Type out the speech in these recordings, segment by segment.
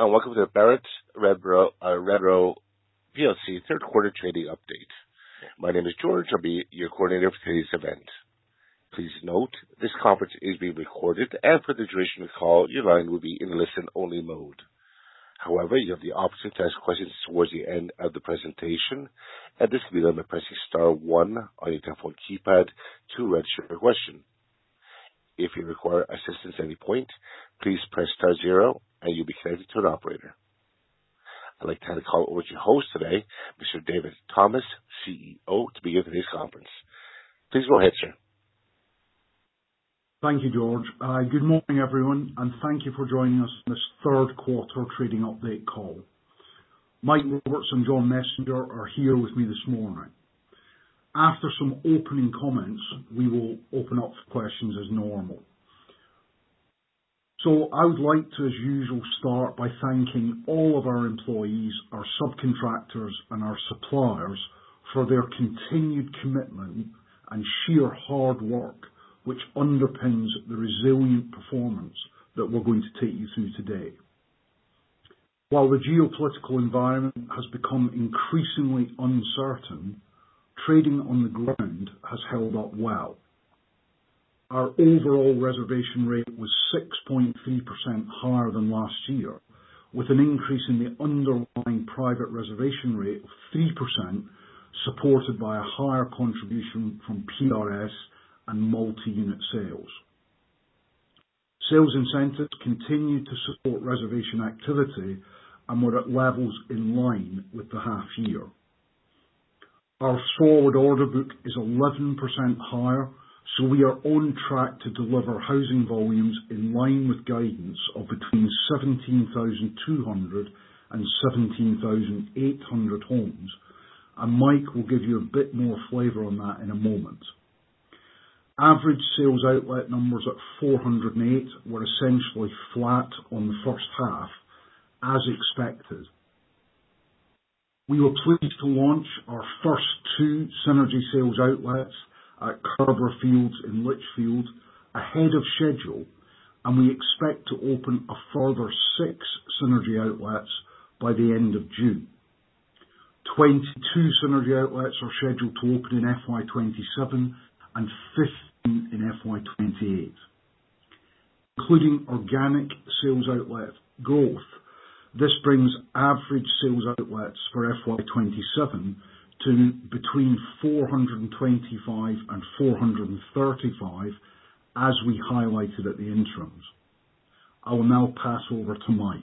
and welcome to the Barratt Redrow PLC third quarter trading update. My name is George. I'll be your coordinator for today's event. Please note, this conference is being recorded, and for the duration of the call, your line will be in listen-only mode. However, you have the option to ask questions towards the end of the presentation, and this can be done by pressing star 1 on your telephone keypad to register your question. If you require assistance at any point, please press star 0 and you'll be connected to an operator. I'd like to hand the call over to your host today, Mr. David Thomas, CEO, to begin today's conference. Please go ahead, sir. Thank you, George. Good morning, everyone, and thank you for joining us on this third quarter trading update call. Mike Roberts and John Messenger are here with me this morning. After some opening comments, we will open up for questions as normal. So I would like to, as usual, start by thanking all of our employees, our subcontractors and our suppliers for their continued commitment and sheer hard work which underpins the resilient performance that we're going to take you through today. While the geopolitical environment has become increasingly uncertain, trading on the ground has held up well. Our overall reservation rate was 6.3% higher than last year, with an increase in the underlying private reservation rate of 3%, supported by a higher contribution from PRS and multi-unit sales. Sales incentives continued to support reservation activity and were at levels in line with the half year. Our forward order book is 11% higher, so we are on track to deliver housing volumes in line with guidance of between 17,200 and 17,800 homes, and Mike will give you a bit more flavour on that in a moment. Average sales outlet numbers at 408 were essentially flat on the first half, as expected. We were pleased to launch our first 2 Synergy sales outlets at Kerber Fields in Lichfield ahead of schedule, and we expect to open a further 6 Synergy outlets by the end of June. 22 Synergy outlets are scheduled to open in FY27 and 15 in FY28. Including organic sales outlet growth, this brings average sales outlets for FY27 to between 425 and 435, as we highlighted at the interims. I will now pass over to Mike.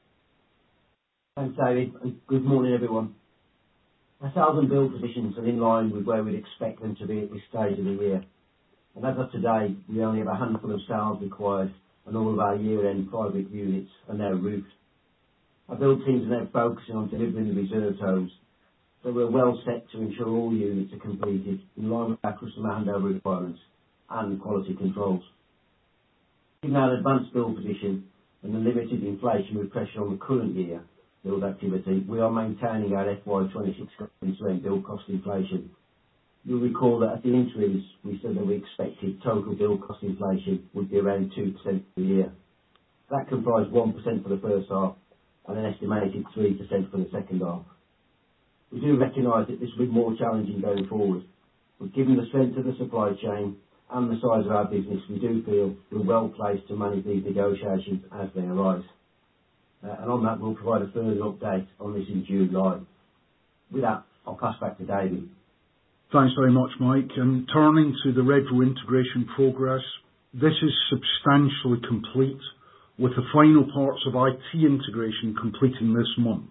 Thanks, David, and good morning, everyone. Our sales and build positions are in line with where we'd expect them to be at this stage of the year. And as of today, we only have a handful of sales required, and all of our year-end private units are now roofed. Our build teams are now focusing on delivering the reserved homes, so we're well set to ensure all units are completed in line with our customer handover requirements and quality controls. Given our advanced build position and the limited inflationary pressure on the current year build activity, we are maintaining our FY26 guidance around build cost inflation. You'll recall that at the interims we said that we expected total build cost inflation would be around 2% for the year. That comprised 1% for the first half and an estimated 3% for the second half. We do recognise that this will be more challenging going forward, but given the strength of the supply chain and the size of our business, we do feel we're well placed to manage these negotiations as they arise. And on that, we'll provide a further update on this in July. With that, I'll pass back to David. Thanks very much, Mike. And turning to the Redrow integration progress, this is substantially complete, with the final parts of IT integration completing this month.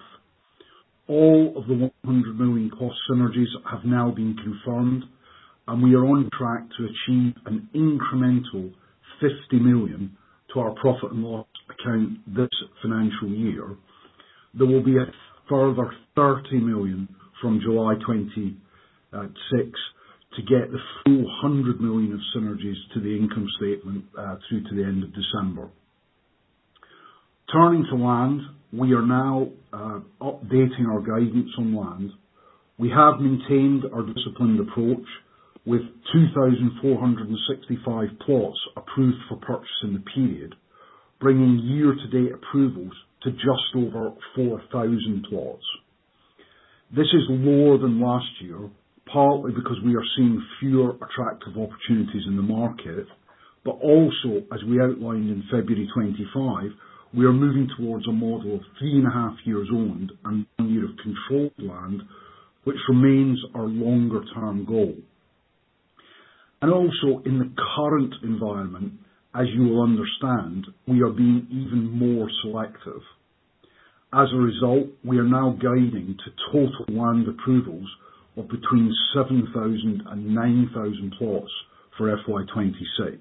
All of the 100 million cost synergies have now been confirmed, and we are on track to achieve an incremental 50 million to our profit and loss account this financial year. There will be a further 30 million from July 26 to get the full 100 million of synergies to the income statement through to the end of December. Turning to land, we are now updating our guidance on land. We have maintained our disciplined approach with 2,465 plots approved for purchase in the period, bringing year-to-date approvals to just over 4,000 plots. This is lower than last year, partly because we are seeing fewer attractive opportunities in the market, but also, as we outlined in February 25, we are moving towards a model of 3.5 years owned and 1 year of controlled land, which remains our longer term goal. And also, in the current environment, as you will understand, we are being even more selective. As a result, we are now guiding to total land approvals of between 7,000 and 9,000 plots for FY26.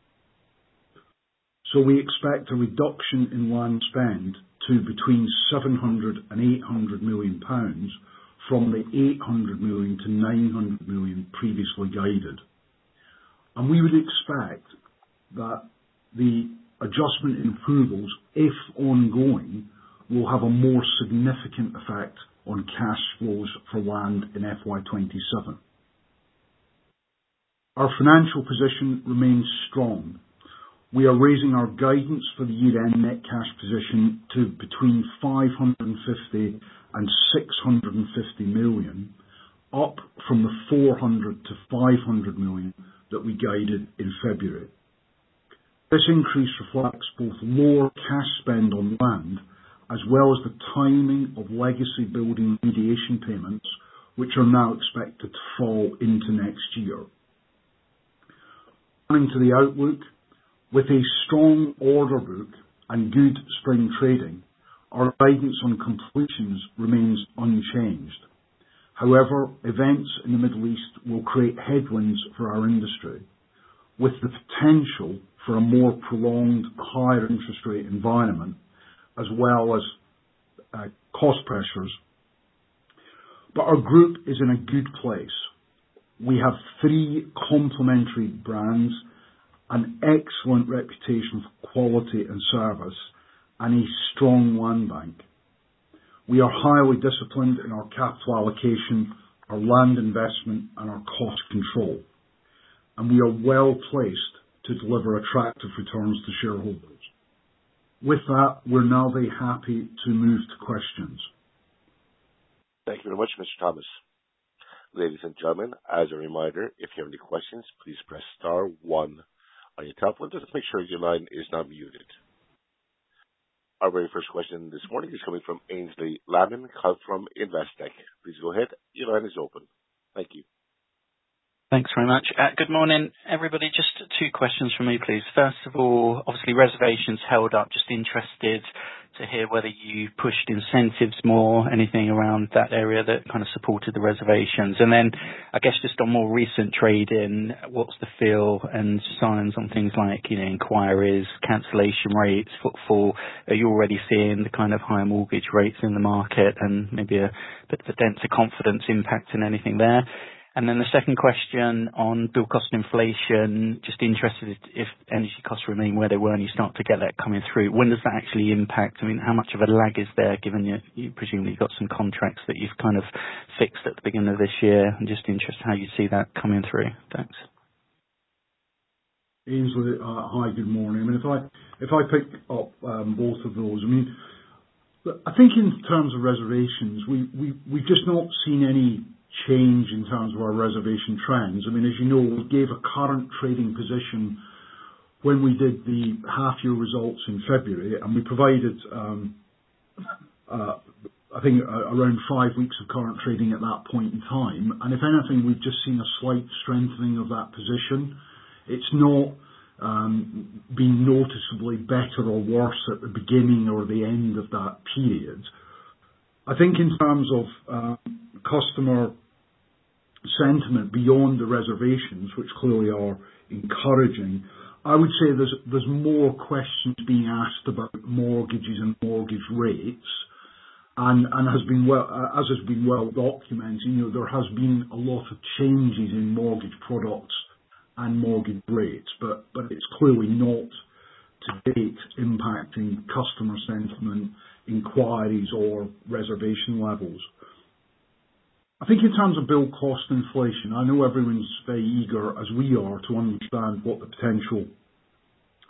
So we expect a reduction in land spend to between 700 and 800 million pounds from the 800 million to 900 million previously guided. And we would expect that the adjustment in approvals, if ongoing, will have a more significant effect on cash flows for land in FY27. Our financial position remains strong. We are raising our guidance for the year-end net cash position to between 550 and 650 million, up from the 400 to 500 million that we guided in February. This increase reflects both lower cash spend on land as well as the timing of legacy building remediation payments, which are now expected to fall into next year. Turning to the outlook, with a strong order book and good spring trading, our guidance on completions remains unchanged. However, events in the Middle East will create headwinds for our industry, with the potential for a more prolonged higher interest rate environment, as well as cost pressures. But our group is in a good place. We have 3 complementary brands, an excellent reputation for quality and service, and a strong land bank. We are highly disciplined in our capital allocation, our land investment, and our cost control. And we are well placed to deliver attractive returns to shareholders. With that, we're now very happy to move to questions. Thank you very much, Mr. Thomas. Ladies and gentlemen, as a reminder, if you have any questions, please press star 1 on your telephone. Just make sure your line is not muted. Our very first question this morning is coming from Aynsley Lammin from Investec. Please go ahead. Your line is open. Thank you. Thanks very much. Good morning, everybody. Just 2 questions from me, please. First of all, obviously reservations held up. Just interested to hear whether you pushed incentives more, anything around that area that kind of supported the reservations. And then, I guess just on more recent trading, what's the feel and signs on things like, inquiries, cancellation rates, footfall? Are you already seeing the kind of higher mortgage rates in the market and maybe a bit of a dent to confidence impacting anything there? And then the second question on build cost inflation, just interested if energy costs remain where they were and you start to get that coming through. When does that actually impact? I mean, how much of a lag is there, given you presumably got some contracts that you've kind of fixed at the beginning of this year? I'm just interested how you see that coming through. Thanks. Aynsley, hi, good morning. I mean, if I pick up both of those, I mean, I think in terms of reservations, we've just not seen any change in terms of our reservation trends. I mean, as you know, we gave a current trading position when we did the half-year results in February, and we provided, I think, around 5 weeks of current trading at that point in time. And if anything, we've just seen a slight strengthening of that position. It's not been noticeably better or worse at the beginning or the end of that period. I think in terms of customer sentiment beyond the reservations, which clearly are encouraging, I would say there's more questions being asked about mortgages and mortgage rates, and as has been well documented, there has been a lot of changes in mortgage products and mortgage rates, but it's clearly not to date impacting customer sentiment, inquiries or reservation levels. I think in terms of build cost inflation, I know everyone's very eager, as we are, to understand what the potential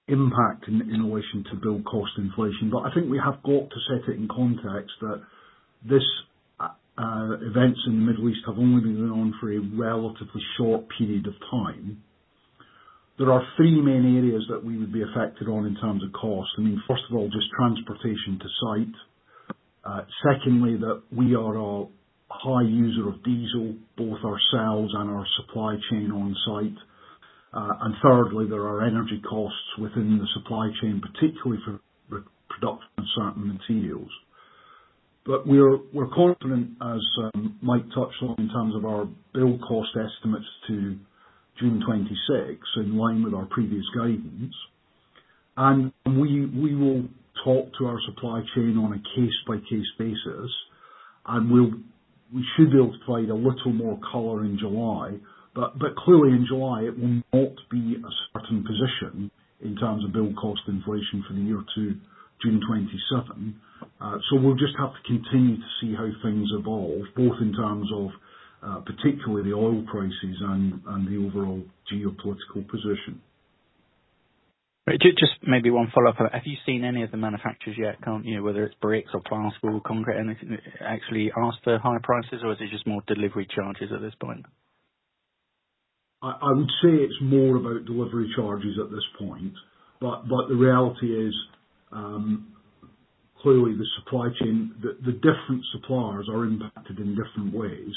impact in relation to build cost inflation. But I think we have got to set it in context that this events in the Middle East have only been going on for a relatively short period of time. There are three main areas that we would be affected on in terms of cost. I mean, first of all, just transportation to site. Secondly, that we are a high user of diesel, both ourselves and our supply chain on site. And thirdly, there are energy costs within the supply chain, particularly for production of certain materials. But we're confident, as Mike touched on, in terms of our build cost estimates to June 26, in line with our previous guidance. And we will talk to our supply chain on a case-by-case basis, and we should be able to provide a little more colour in July. But clearly in July it will not be a certain position in terms of build cost inflation for the year to June 27. So we'll just have to continue to see how things evolve, both in terms of particularly the oil prices and the overall geopolitical position. Right, just maybe one follow-up. Have you seen any of the manufacturers yet, whether it's bricks or plaster or concrete, anything, actually ask for higher prices, or is it just more delivery charges at this point? I would say it's more about delivery charges at this point, but the reality is clearly the supply chain, the different suppliers are impacted in different ways.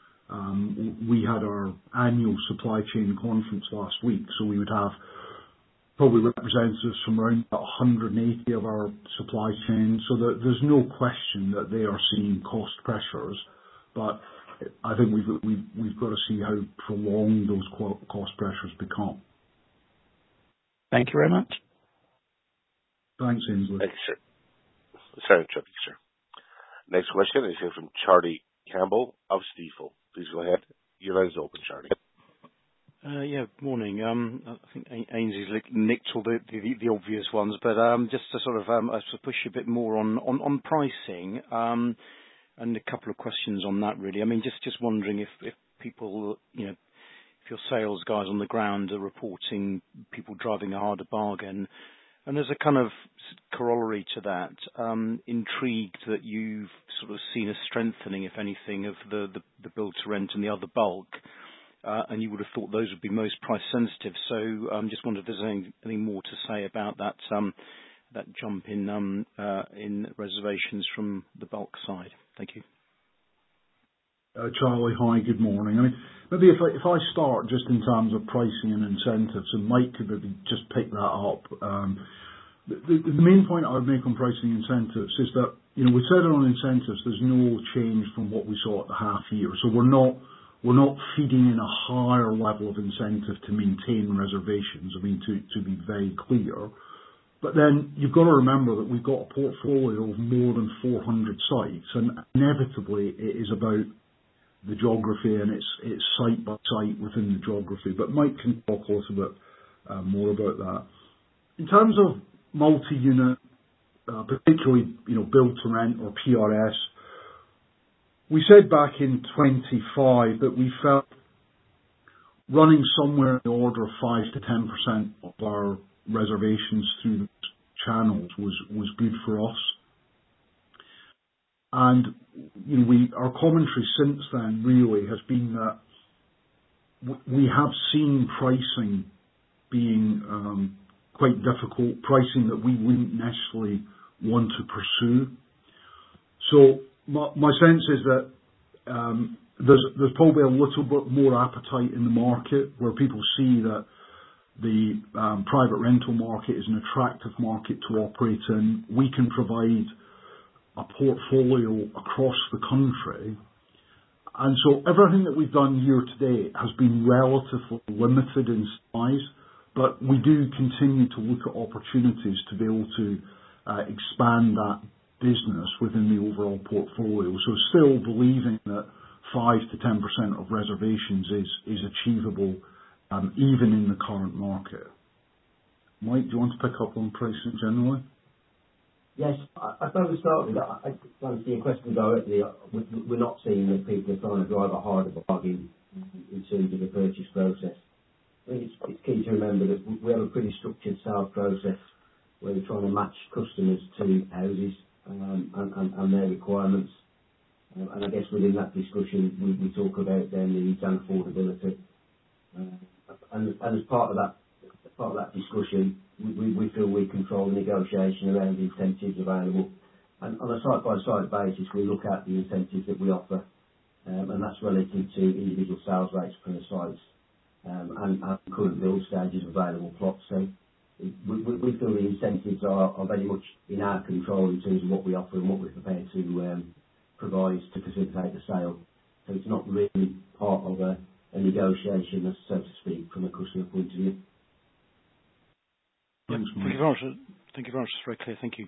We had our annual supply chain conference last week, so we would have probably representatives from around about 180 of our supply chain. So there's no question that they are seeing cost pressures, but I think we've got to see how prolonged those cost pressures become. Thank you very much. Thanks, Ainsley. Thank you, sir. Sorry, sir. Next question is here from Charlie Campbell of Stifel. Please go ahead. Your line is open, Charlie. Morning. I think Ainsley's nicked all the obvious ones, but just to sort of I suppose push a bit more on pricing, and a couple of questions on that really. I mean, just wondering if people, if your sales guys on the ground are reporting people driving a harder bargain, and as a kind of corollary to that, intrigued that you've sort of seen a strengthening, if anything, of the build to rent and the other bulk. And you would have thought those would be most price sensitive. So just wondered if there's anything more to say about that jump in reservations from the bulk side. Thank you. Charlie, hi, good morning. I mean, maybe if I start just in terms of pricing and incentives, and Mike could maybe just pick that up. The main point I would make on pricing incentives is that, we said on incentives, there's no change from what we saw at the half year. So we're not feeding in a higher level of incentive to maintain reservations, I mean, to be very clear. But then you've got to remember that we've got a portfolio of more than 400 sites, and inevitably it is about the geography, and it's site by site within the geography. But Mike can talk a little bit more about that. In terms of multi-unit, particularly, build to rent or PRS, we said back in 25 that we felt running somewhere in the order of 5 to 10% of our reservations through the channels was good for us. And our commentary since then really has been that we have seen pricing being quite difficult, pricing that we wouldn't necessarily want to pursue. So my sense is that there's probably a little bit more appetite in the market where people see that the private rental market is an attractive market to operate in. We can provide a portfolio across the country. And so everything that we've done year to date has been relatively limited in size, but we do continue to look at opportunities to be able to expand that business within the overall portfolio. So still believing that 5 to 10% of reservations is achievable even in the current market. Mike, do you want to pick up on pricing generally? Yes, I suppose to start with, I don't see a question directly. We're not seeing that people are trying to drive a harder bargain in terms of the purchase process. I think it's key to remember that we have a pretty structured sales process where we're trying to match customers to houses and their requirements. And I guess within that discussion, we talk about their needs and affordability. And as part of that discussion, we feel we control the negotiation around the incentives available. And on a site-by-site basis, we look at the incentives that we offer, and that's relative to individual sales rates per sites and current build stages of available plots. So we feel the incentives are very much in our control in terms of what we offer and what we're prepared to provide to facilitate the sale. So it's not really part of a negotiation, so to speak, from a customer point of view. Thank you very much. Thank you very much. It's very clear. Thank you.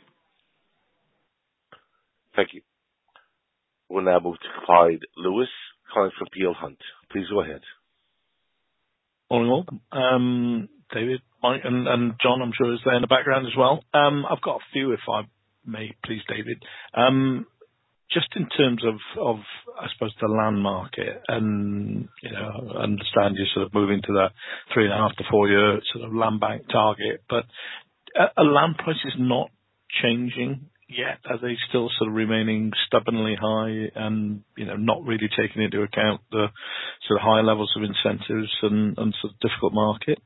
Thank you. We'll now move to Clyde Lewis, calling from Peel Hunt. Please go ahead. Morning all. David, Mike and John, I'm sure is there in the background as well. I've got a few, if I may, please, David. Just in terms of I suppose the land market, and I understand you're sort of moving to that 3.5 to 4 year sort of land bank target, but are land prices not changing yet? Are they still sort of remaining stubbornly high and not really taking into account the sort of high levels of incentives and sort of difficult market?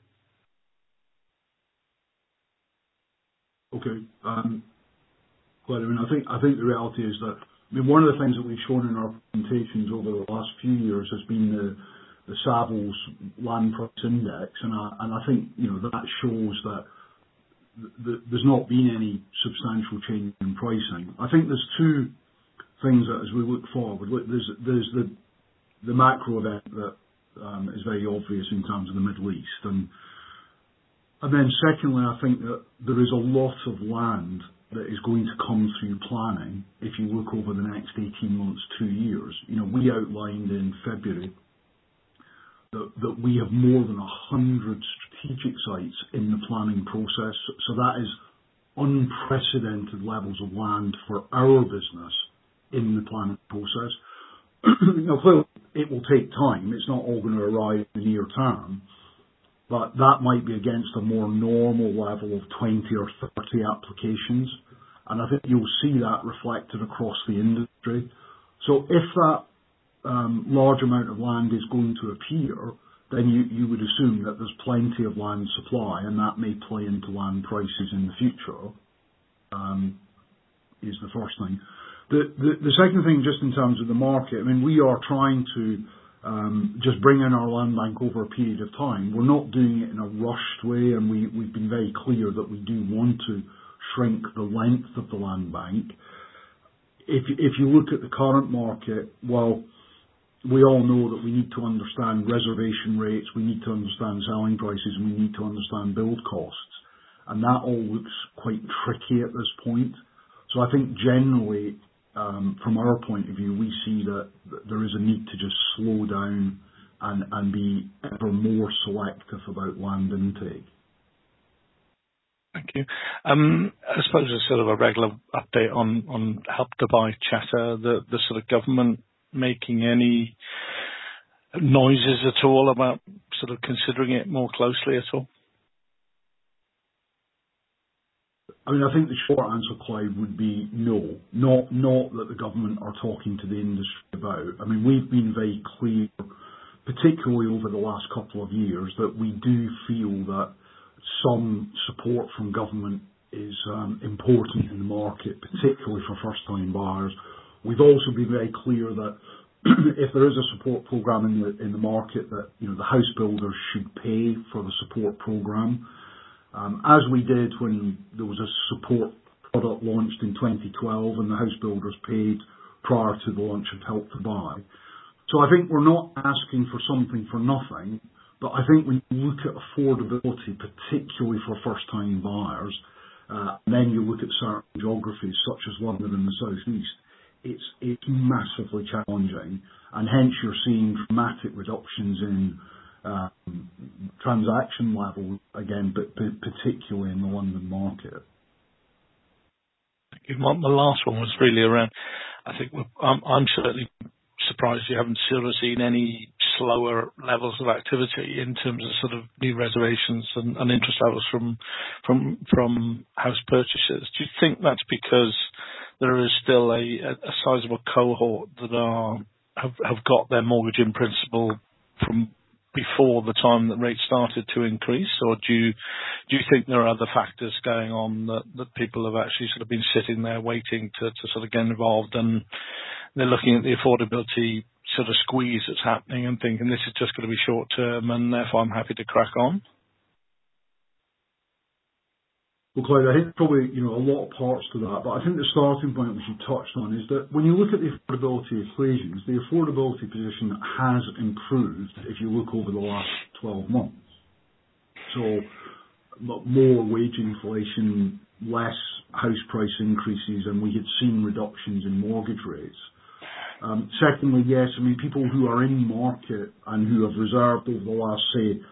Okay. Well, I think the reality is that one of the things that we've shown in our presentations over the last few years has been the Savills Land Price Index, and I think that shows that there's not been any substantial change in pricing. I think there's two things that as we look forward, there's the macro event that is very obvious in terms of the Middle East, and then secondly, I think that there is a lot of land that is going to come through planning if you look over the next 18 months, 2 years. We outlined in February that we have more than 100 strategic sites in the planning process. So that is unprecedented levels of land for our business in the planning process. Clearly, it will take time. It's not all going to arrive in the near term, but that might be against a more normal level of 20 or 30 applications. And I think you'll see that reflected across the industry. So if that large amount of land is going to appear, then you would assume that there's plenty of land supply, and that may play into land prices in the future, is the first thing. The second thing, just in terms of the market, we are trying to just bring in our land bank over a period of time. We're not doing it in a rushed way, and we've been very clear that we do want to shrink the length of the land bank. If you look at the current market, well, we all know that we need to understand reservation rates, we need to understand selling prices, and we need to understand build costs. And that all looks quite tricky at this point. So I think generally, from our point of view, we see that there is a need to just slow down and be ever more selective about land intake. Thank you. I suppose it's sort of a regular update on Help to Buy chatter, the sort of government making any noises at all about sort of considering it more closely at all? I think the short answer, Clive, would be no. Not that the government are talking to the industry about. We've been very clear, particularly over the last couple of years, that we do feel that some support from government is important in the market, particularly for first-time buyers. We've also been very clear that if there is a support programme in the market, that the house builders should pay for the support programme, as we did when there was a support product launched in 2012 and the house builders paid prior to the launch of Help to Buy. So I think we're not asking for something for nothing, but I think when you look at affordability, particularly for first-time buyers, and then you look at certain geographies such as London and the South East, it's massively challenging, and hence you're seeing dramatic reductions in transaction level again, but particularly in the London market. Thank you. My last one was really around, I think I'm certainly surprised you haven't sort of seen any slower levels of activity in terms of sort of new reservations and interest levels from house purchasers. Do you think that's because there is still a sizable cohort that have got their mortgage in principle from before the time that rates started to increase, or do you think there are other factors going on that people have actually sort of been sitting there waiting to sort of get involved, and they're looking at the affordability sort of squeeze that's happening and thinking this is just going to be short term and therefore I'm happy to crack on? Well, Clyde, I think probably, a lot of parts to that, but I think the starting point which you touched on is that when you look at the affordability equations, the affordability position has improved if you look over the last 12 months. So more wage inflation, less house price increases, and we had seen reductions in mortgage rates. Secondly, yes, people who are in market and who have reserved over the last,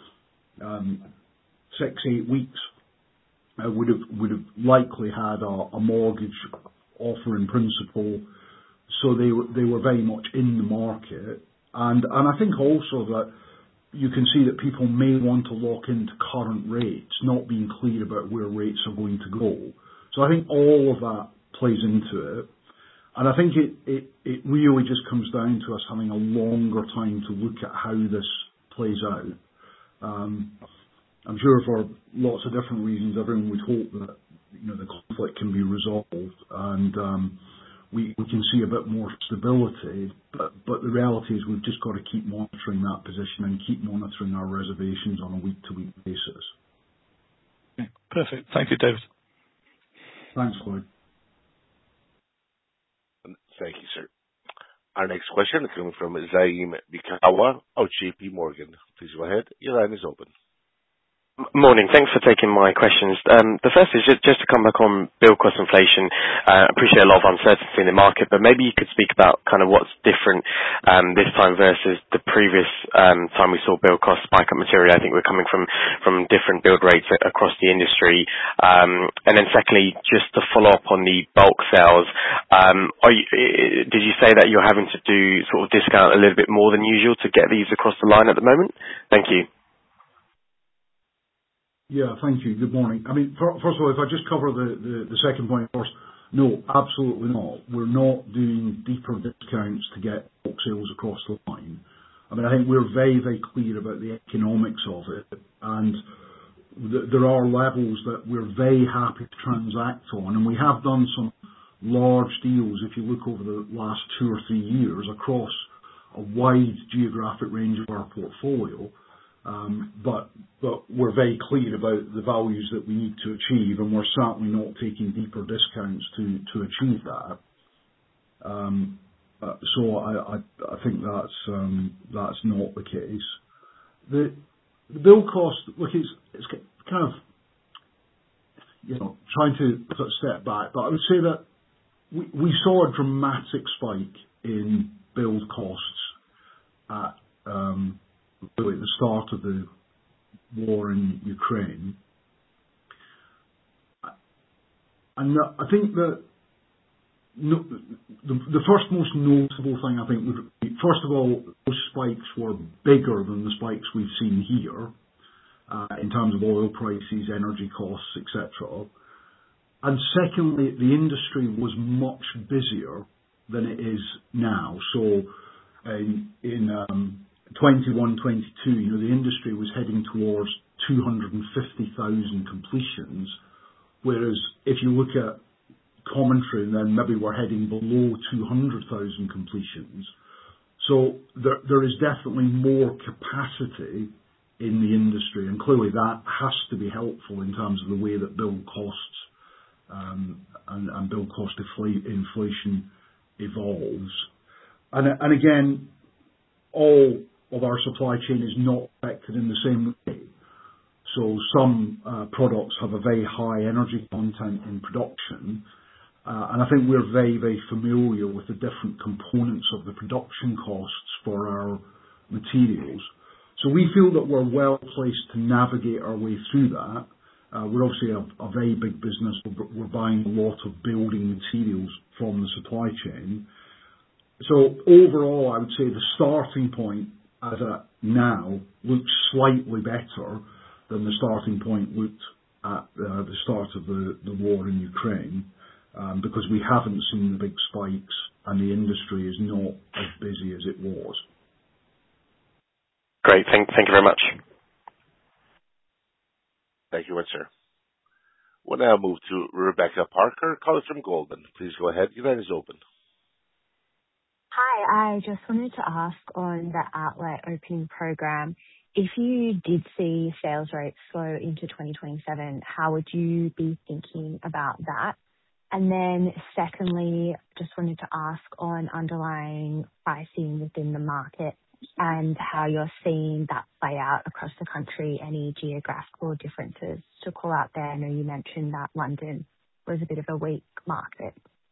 say, 6-8 weeks, would have likely had a mortgage offer in principle, so they were very much in the market, and I think also that you can see that people may want to lock into current rates, not being clear about where rates are going to go. So I think all of that plays into it, and I think it really just comes down to us having a longer time to look at how this plays out. I'm sure for lots of different reasons, everyone would hope that the conflict can be resolved and we can see a bit more stability. But the reality is we've just got to keep monitoring that position and keep monitoring our reservations on a week-to-week basis. Okay, perfect. Thank you, David. Thanks, Lloyd. Thank you, sir. Our next question is coming from Zaim Bikawa of JP Morgan. Please go ahead. Your line is open. Morning. Thanks for taking my questions. The first is just to come back on build cost inflation. I appreciate a lot of uncertainty in the market, but maybe you could speak about kind of what's different this time versus the previous time we saw build costs spike up materially. I think we're coming from different build rates across the industry. And then secondly, just to follow up on the bulk sales, did you say that you're having to do sort of discount a little bit more than usual to get these across the line at the moment? Thank you. Yeah, thank you. Good morning. First of all, if I just cover the second point first, no, absolutely not. We're not doing deeper discounts to get bulk sales across the line. I think we're very, very clear about the economics of it, and there are levels that we're very happy to transact on, and we have done some large deals, if you look over the last 2 or 3 years, across a wide geographic range of our portfolio. But we're very clear about the values that we need to achieve, and we're certainly not taking deeper discounts to achieve that. So I think that's not the case. The build cost, look, it's kind of trying to sort of step back, but I would say that we saw a dramatic spike in build costs at really at the start of the war in Ukraine. And I think that the first most notable thing I think would be, first of all, those spikes were bigger than the spikes we've seen here in terms of oil prices, energy costs, etc. And secondly, the industry was much busier than it is now. So in 21-22, the industry was heading towards 250,000 completions, whereas if you look at commentary, then maybe we're heading below 200,000 completions. So there is definitely more capacity in the industry, and clearly that has to be helpful in terms of the way that build costs and build cost inflation evolves. And again, all of our supply chain is not affected in the same way. So some products have a very high energy content in production, and I think we're very, very familiar with the different components of the production costs for our materials. So we feel that we're well placed to navigate our way through that. We're obviously a very big business. We're buying a lot of building materials from the supply chain. So overall, I would say the starting point as at now, looks slightly better than the starting point looked at the start of the war in Ukraine, because we haven't seen the big spikes and the industry is not as busy as it was. Great. Thank you very much. Thank you much, sir. We'll now move to Rebecca Parker, calling from Goldman. Please go ahead. Your line is open. Hi, I just wanted to ask on the outlet opening program, if you did see sales rates slow into 2027, how would you be thinking about that? And then secondly, just wanted to ask on underlying pricing within the market and how you're seeing that play out across the country, any geographical differences to call out there. I know you mentioned that London was a bit of a weak market.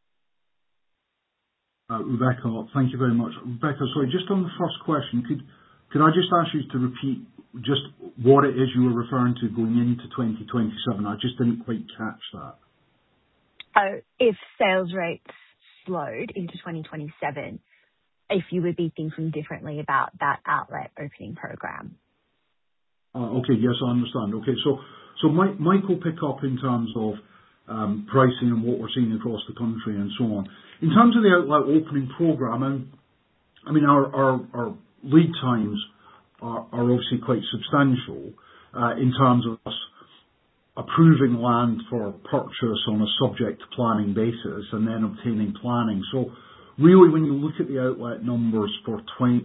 Rebecca, thank you very much. Rebecca, sorry, just on the first question, could I just ask you to repeat just what it is you were referring to going into 2027? I just didn't quite catch that. If sales rates slowed into 2027, if you would be thinking differently about that outlet opening program. Okay. Yes, I understand. Okay. So Mike will pick up in terms of pricing and what we're seeing across the country and so on. In terms of the outlet opening program, I mean, our lead times are obviously quite substantial in terms of us approving land for purchase on a subject to planning basis and then obtaining planning. So really, when you look at the outlet numbers for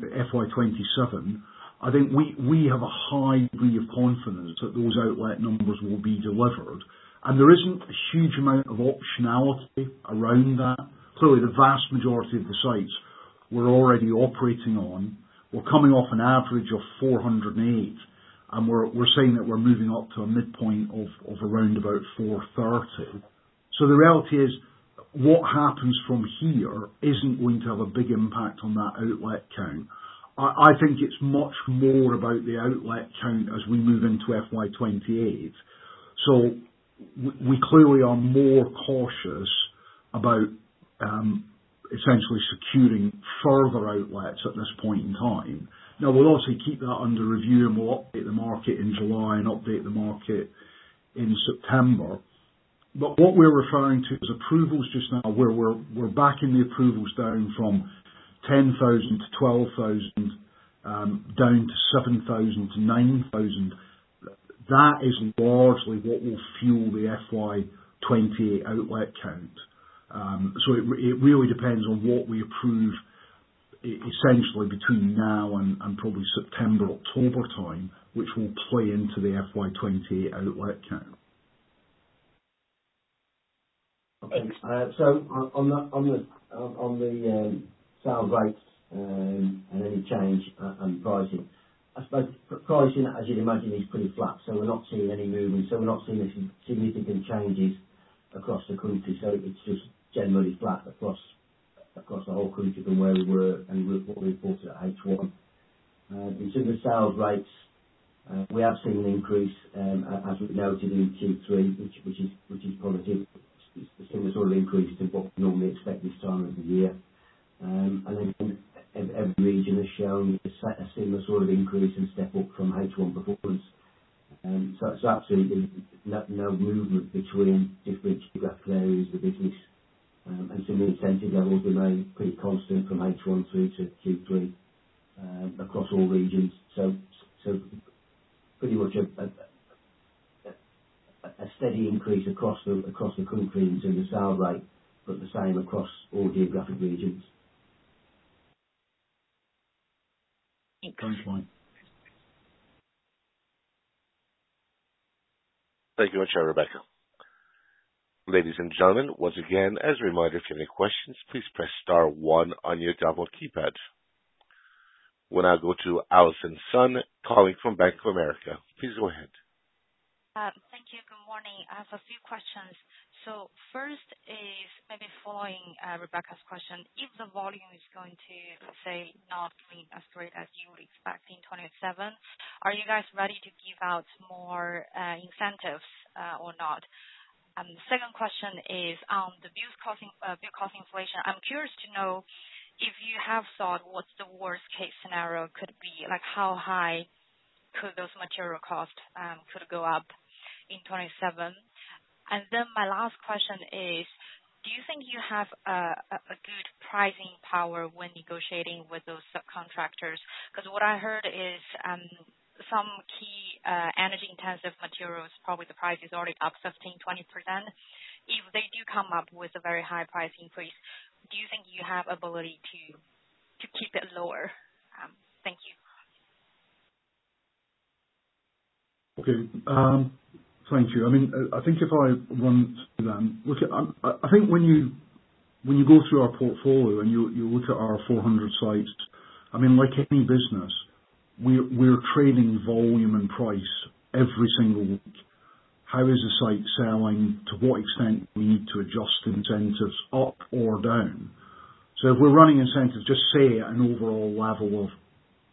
FY27, I think we have a high degree of confidence that those outlet numbers will be delivered. And there isn't a huge amount of optionality around that. Clearly, the vast majority of the sites we're already operating on. We're coming off an average of 408, and we're saying that we're moving up to a midpoint of around about 430. So the reality is, what happens from here isn't going to have a big impact on that outlet count. I think it's much more about the outlet count as we move into FY28. So we clearly are more cautious about essentially securing further outlets at this point in time. Now, we'll obviously keep that under review and we'll update the market in July and update the market in September. But what we're referring to is approvals just now, where we're backing the approvals down from 10,000 to 12,000, down to 7,000 to 9,000. That is largely what will fuel the FY28 outlet count. So it really depends on what we approve essentially between now and probably September, October time, which will play into the FY28 outlet count. Okay. So on the sales rates and any change and pricing, I suppose pricing, as you'd imagine, is pretty flat. So we're not seeing any movement. So we're not seeing any significant changes across the country. So it's just generally flat across the whole country from where we were and what we reported at H1. In terms of sales rates, we have seen an increase, as we noted in Q3, which is positive. It's a similar sort of increase to what we normally expect this time of the year. And then every region has shown a similar sort of increase and step up from H1 performance. So it's absolutely no movement between different geographical areas of the business. And some incentive levels remain pretty constant from H1 through to Q3 across all regions. So pretty much a steady increase across the country in terms of sales rate, but the same across all geographic regions. Thanks, Mike. Thank you very much, Rebecca. Ladies and gentlemen, once again, as a reminder, if you have any questions, please press star 1 on your download keypad. We'll now go to Alison Sun, calling from Bank of America. Please go ahead. Thank you. Good morning. I have a few questions. So first is maybe following Rebecca's question. If the volume is going to, let's say, not be as great as you would expect in 27, are you guys ready to give out more incentives or not? The second question is on the build cost inflation. I'm curious to know if you have thought what's the worst case scenario could be, like how high could those material costs could go up in 27? And then my last question is, do you think you have a good pricing power when negotiating with those subcontractors? Because what I heard is some key energy-intensive materials, probably the price is already up 15-20%. If they do come up with a very high price increase, do you think you have ability to keep it lower? Thank you. Okay. Thank you. I mean, I think if I run through them, look at, I think when you go through our portfolio and you look at our 400 sites, I mean, like any business, we're trading volume and price every single week. How is the site selling? To what extent do we need to adjust incentives up or down? So if we're running incentives, just say at an overall level of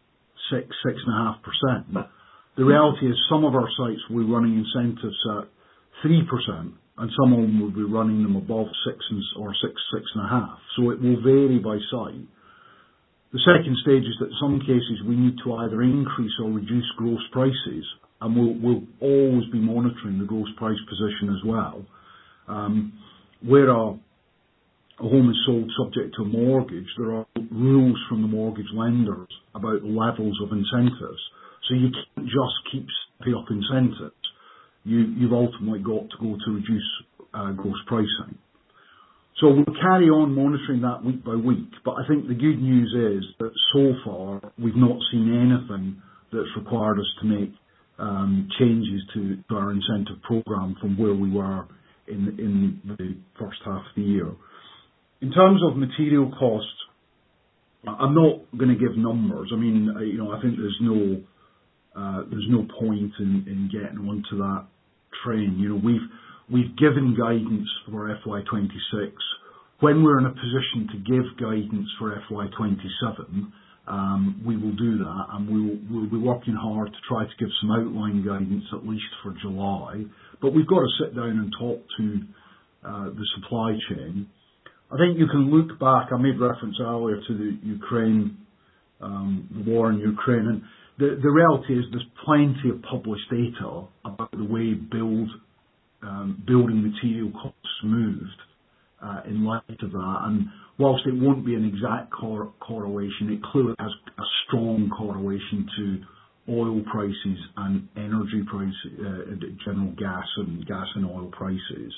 6.5%. The reality is some of our sites we're running incentives at 3%, and some of them will be running them above 6 or 6.5. So it will vary by site. The second stage is that in some cases we need to either increase or reduce gross prices, and we'll always be monitoring the gross price position as well. Where a home is sold subject to a mortgage, there are rules from the mortgage lenders about levels of incentives. So you can't just keep stepping up incentives. You've ultimately got to go to reduce gross pricing. So we'll carry on monitoring that week by week. But I think the good news is that so far we've not seen anything that's required us to make changes to our incentive programme from where we were in the first half of the year. In terms of material costs, I'm not going to give numbers. I mean, I think there's no point in getting onto that train. We've given guidance for FY26. When we're in a position to give guidance for FY27, we will do that, and we'll be working hard to try to give some outline guidance at least for July. But we've got to sit down and talk to the supply chain. I think you can look back. I made reference earlier to the Ukraine, the war in Ukraine, and the reality is there's plenty of published data about the way building material costs moved in light of that. And whilst it won't be an exact correlation, it clearly has a strong correlation to oil prices and energy prices, general gas and oil prices.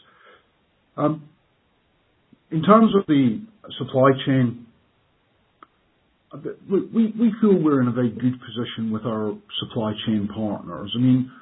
In terms of the supply chain, we feel we're in a very good position with our supply chain partners. I mean,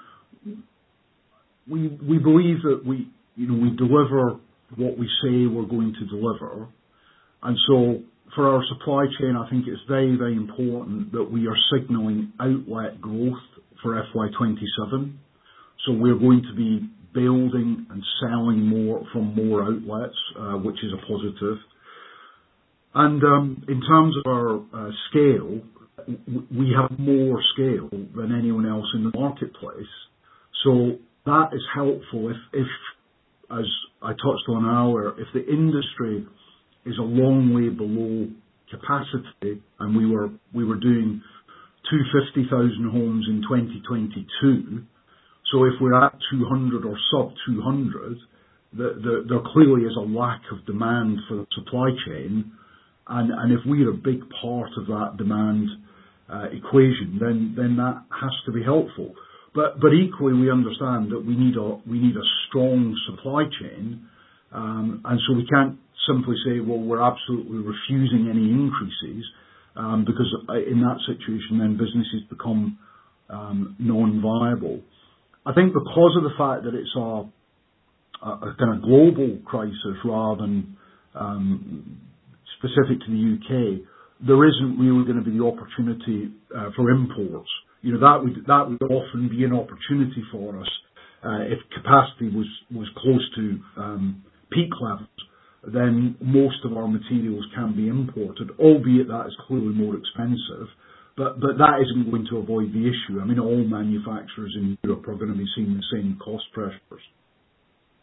we believe that we deliver what we say we're going to deliver, and so for our supply chain, I think it's very, very important that we are signalling outlet growth for FY27. So we're going to be building and selling more from more outlets, which is a positive. And in terms of our scale, we have more scale than anyone else in the marketplace. So that is helpful if as I touched on earlier, if the industry is a long way below capacity, and we were doing 250,000 homes in 2022, so if we're at 200 or sub 200, there clearly is a lack of demand for the supply chain. And if we're a big part of that demand equation, then that has to be helpful. But equally, we understand that we need a strong supply chain, and so we can't simply say, well, we're absolutely refusing any increases, because in that situation, then businesses become non-viable. I think because of the fact that it's a kind of global crisis rather than specific to the UK, there isn't really going to be the opportunity for imports. That would often be an opportunity for us if capacity was close to peak levels. Then most of our materials can be imported, albeit that is clearly more expensive. But that isn't going to avoid the issue. I mean, all manufacturers in Europe are going to be seeing the same cost pressures.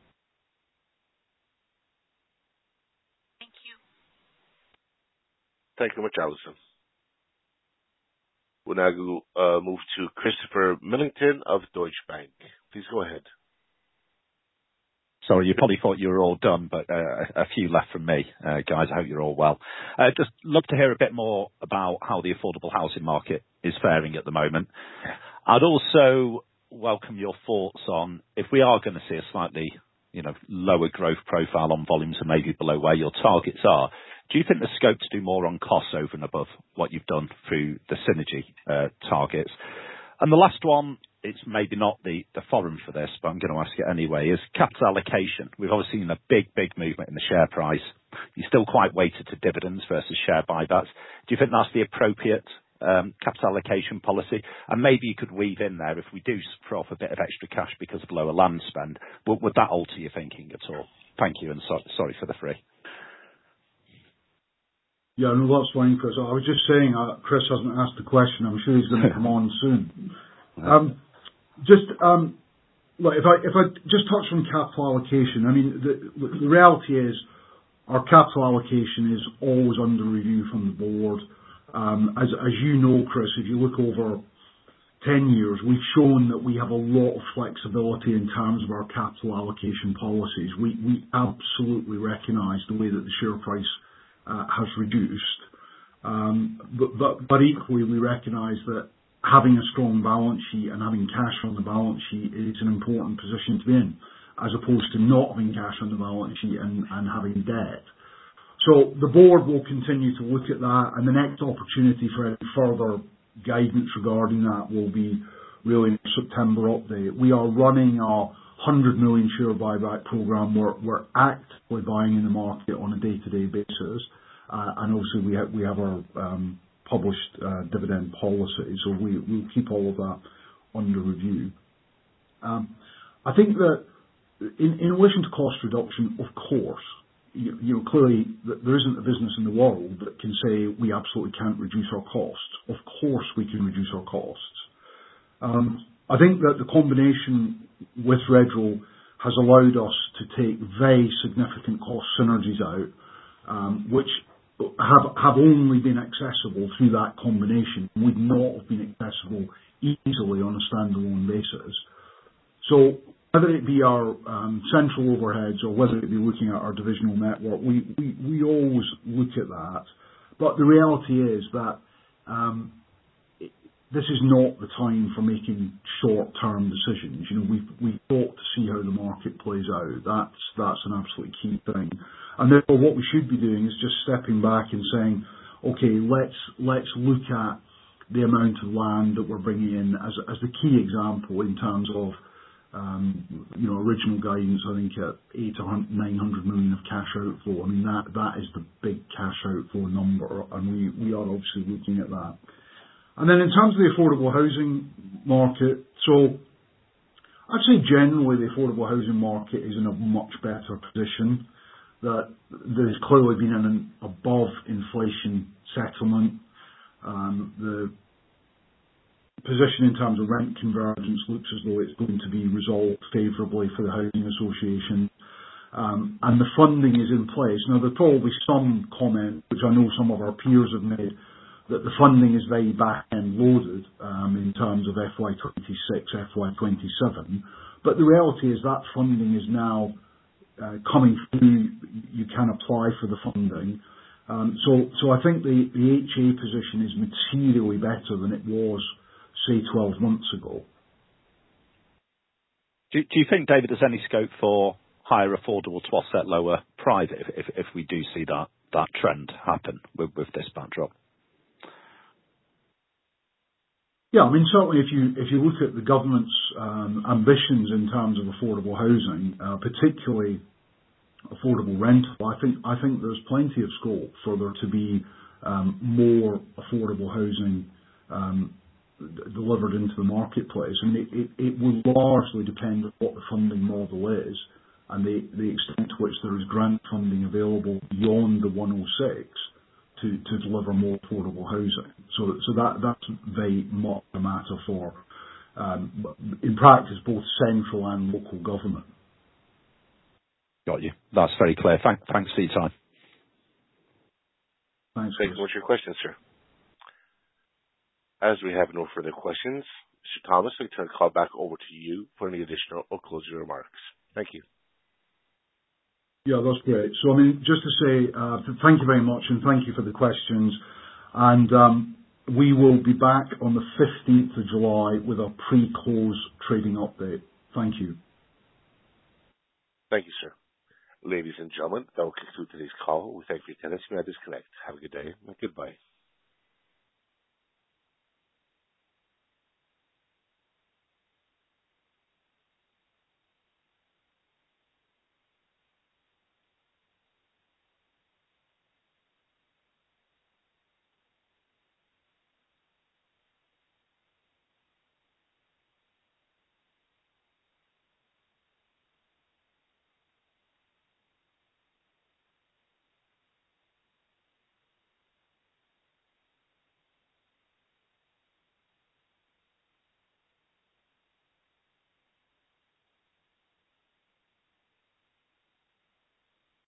Thank you. Thank you very much, Alison. We'll now move to Christopher Millington of Deutsche Bank. Please go ahead. Sorry, you probably thought you were all done, but a few left from me. Guys, I hope you're all well. Just love to hear a bit more about how the affordable housing market is faring at the moment. I'd also welcome your thoughts on if we are going to see a slightly, lower growth profile on volumes and maybe below where your targets are. Do you think there's scope to do more on costs over and above what you've done through the synergy targets? And the last one, it's maybe not the forum for this, but I'm going to ask it anyway, is capital allocation. We've obviously seen a big movement in the share price. You're still quite weighted to dividends versus share buybacks. Do you think that's the appropriate capital allocation policy? And maybe you could weave in there, if we do throw off a bit of extra cash because of lower land spend, would that alter your thinking at all? Thank you, and sorry for the free. Yeah, no, that's fine, Chris. I was just saying, Chris hasn't asked the question. I'm sure he's going to come on soon. If I just touch on capital allocation, I mean, the reality is our capital allocation is always under review from the board. As you know, Chris, if you look over 10 years, we've shown that we have a lot of flexibility in terms of our capital allocation policies. We absolutely recognise the way that the share price has reduced. But equally, we recognise that having a strong balance sheet and having cash on the balance sheet is an important position to be in, as opposed to not having cash on the balance sheet and having debt. So the board will continue to look at that, and the next opportunity for any further guidance regarding that will be really in the September update. We are running a 100 million share buyback program. We're actively buying in the market on a day-to-day basis, and obviously we have our published dividend policy, so we'll keep all of that under review. I think that in relation to cost reduction, of course, clearly there isn't a business in the world that can say we absolutely can't reduce our costs. Of course we can reduce our costs. I think that the combination with Redrow has allowed us to take very significant cost synergies out, which have only been accessible through that combination, would not have been accessible easily on a standalone basis. So whether it be our central overheads or whether it be looking at our divisional network, we always look at that. But the reality is that this is not the time for making short-term decisions. We've got to see how the market plays out. That's an absolutely key thing. And therefore, what we should be doing is just stepping back and saying, okay, let's look at the amount of land that we're bringing in as the key example in terms of original guidance, I think at 800 or 900 million of cash outflow. I mean, that is the big cash outflow number, and we are obviously looking at that. And then in terms of the affordable housing market, so I'd say generally the affordable housing market is in a much better position, that there's clearly been an above inflation settlement. The position in terms of rent convergence looks as though it's going to be resolved favourably for the housing association, and the funding is in place. Now, there's probably some comment, which I know some of our peers have made, that the funding is very back-end loaded in terms of FY26, FY27. But the reality is that funding is now coming through. You can apply for the funding. So I think the HA position is materially better than it was, say, 12 months ago. Do you think, David, there's any scope for higher affordable to offset lower private if we do see that trend happen with this backdrop? Yeah, I mean, certainly if you look at the government's ambitions in terms of affordable housing, particularly affordable rental, I think there's plenty of scope for there to be more affordable housing delivered into the marketplace. And it will largely depend on what the funding model is and the extent to which there is grant funding available beyond the 106 to deliver more affordable housing. So that's very much a matter for, in practice, both central and local government. Got you. That's very clear. Thanks for your time. Thanks, Thank you much for your question, sir. As we have no further questions, Mr. Thomas, I turn the call back over to you for any additional or closing remarks. Thank you. Yeah, that's great. So, I mean, just to say thank you very much and thank you for the questions. And we will be back on the 15th of July with a pre-close trading update. Thank you. Thank you, sir. Ladies and gentlemen, that will conclude today's call. We thank you for your attendance. You may disconnect. Have a good day and goodbye.